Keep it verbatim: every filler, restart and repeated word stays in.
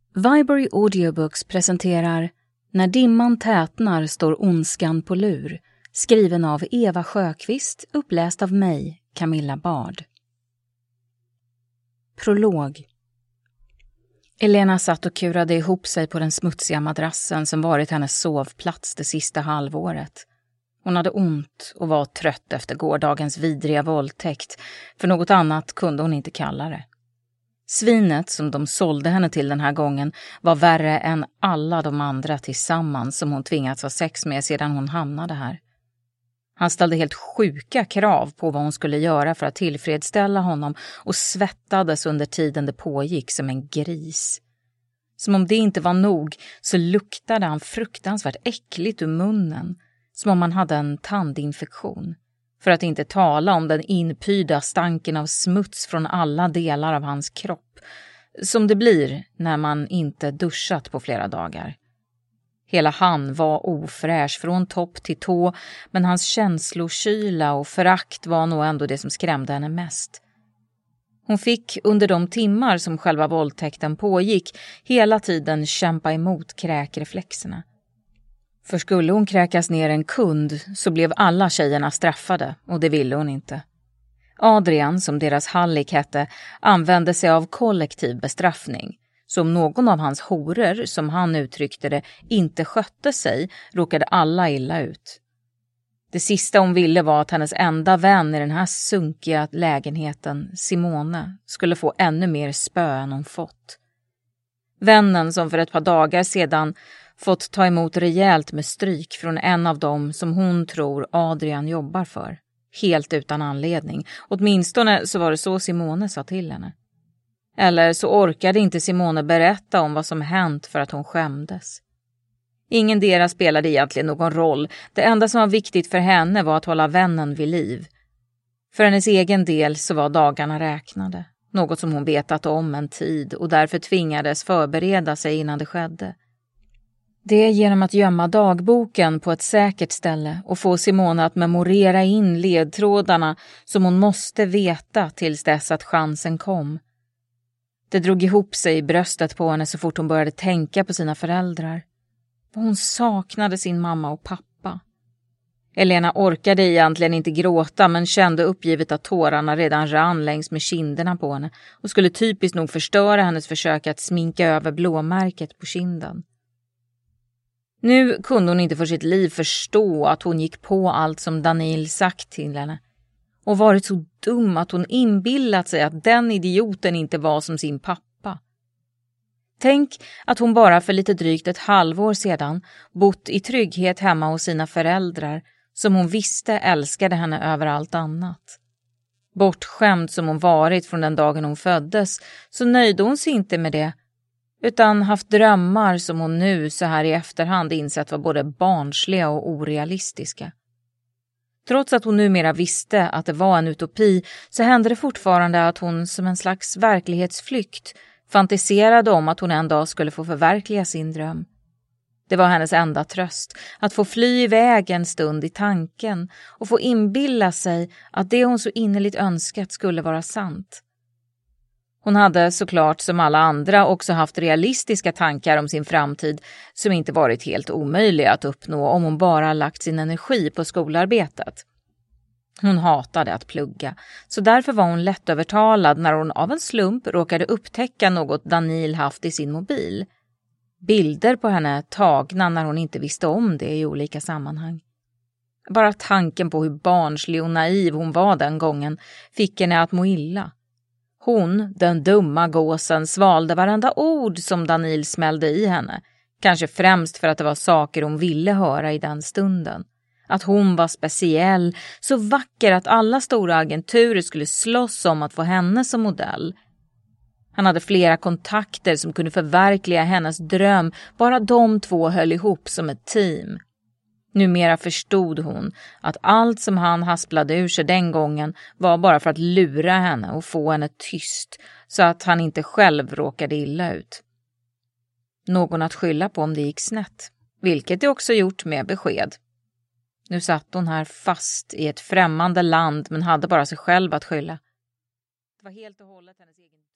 Viberry Audiobooks presenterar När dimman tätnar står ondskan på lur, skriven av Eva Sjöqvist, uppläst av mig, Camilla Bard. Prolog. Elena satt och kurade ihop sig på den smutsiga madrassen som varit hennes sovplats det sista halvåret. Hon hade ont och var trött efter gårdagens vidriga våldtäkt, för något annat kunde hon inte kalla det. Svinet som de sålde henne till den här gången var värre än alla de andra tillsammans som hon tvingats ha sex med sedan hon hamnade här. Han ställde helt sjuka krav på vad hon skulle göra för att tillfredsställa honom och svettades under tiden det pågick som en gris. Som om det inte var nog så luktade han fruktansvärt äckligt ur munnen, som om han hade en tandinfektion. För att inte tala om den inpyda stanken av smuts från alla delar av hans kropp, som det blir när man inte duschat på flera dagar. Hela han var ofräsch från topp till tå, men hans känslokyla och förakt var nog ändå det som skrämde henne mest. Hon fick under de timmar som själva våldtäkten pågick hela tiden kämpa emot kräkreflexerna. För skulle hon kräkas ner en kund så blev alla tjejerna straffade, och det ville hon inte. Adrian, som deras hallick hette, använde sig av kollektiv bestraffning. Så om någon av hans horor, som han uttryckte det, inte skötte sig, råkade alla illa ut. Det sista hon ville var att hennes enda vän i den här sunkiga lägenheten, Simone, skulle få ännu mer spö än hon fått. Vännen som för ett par dagar sedan fått ta emot rejält med stryk från en av dem som hon tror Adrian jobbar för. Helt utan anledning. Åtminstone så var det så Simone sa till henne. Eller så orkade inte Simone berätta om vad som hänt för att hon skämdes. Ingen deras spelade egentligen någon roll. Det enda som var viktigt för henne var att hålla vännen vid liv. För hennes egen del så var dagarna räknade. Något som hon vetat om en tid och därför tvingades förbereda sig innan det skedde. Det genom att gömma dagboken på ett säkert ställe och få Simone att memorera in ledtrådarna som hon måste veta tills dess att chansen kom. Det drog ihop sig i bröstet på henne så fort hon började tänka på sina föräldrar. Hon saknade sin mamma och pappa. Elena orkade egentligen inte gråta men kände uppgivet att tårarna redan rann längs med kinderna på henne och skulle typiskt nog förstöra hennes försök att sminka över blåmärket på kinden. Nu kunde hon inte för sitt liv förstå att hon gick på allt som Daniel sagt till henne och varit så dum att hon inbillat sig att den idioten inte var som sin pappa. Tänk att hon bara för lite drygt ett halvår sedan bott i trygghet hemma hos sina föräldrar som hon visste älskade henne över allt annat. Bortskämd som hon varit från den dagen hon föddes så nöjde hon sig inte med det, utan haft drömmar som hon nu så här i efterhand insett var både barnsliga och orealistiska. Trots att hon numera visste att det var en utopi så hände det fortfarande att hon som en slags verklighetsflykt fantiserade om att hon en dag skulle få förverkliga sin dröm. Det var hennes enda tröst, att få fly iväg en stund i tanken och få inbilla sig att det hon så innerligt önskat skulle vara sant. Hon hade såklart som alla andra också haft realistiska tankar om sin framtid som inte varit helt omöjliga att uppnå om hon bara lagt sin energi på skolarbetet. Hon hatade att plugga, så därför var hon lättövertalad när hon av en slump råkade upptäcka något Daniel haft i sin mobil. Bilder på henne tagna när hon inte visste om det i olika sammanhang. Bara tanken på hur barnslig och naiv hon var den gången fick henne att må illa. Hon, den dumma gåsen, svalde varenda ord som Daniel smällde i henne. Kanske främst för att det var saker hon ville höra i den stunden. Att hon var speciell, så vacker att alla stora agenturer skulle slåss om att få henne som modell. Han hade flera kontakter som kunde förverkliga hennes dröm, bara de två höll ihop som ett team. Numera förstod hon att allt som han hasplade ur sig den gången var bara för att lura henne och få henne tyst så att han inte själv råkade illa ut. Någon att skylla på om det gick snett, vilket det också gjort med besked. Nu satt hon här fast i ett främmande land men hade bara sig själv att skylla. Det var helt och hållet hennes egen...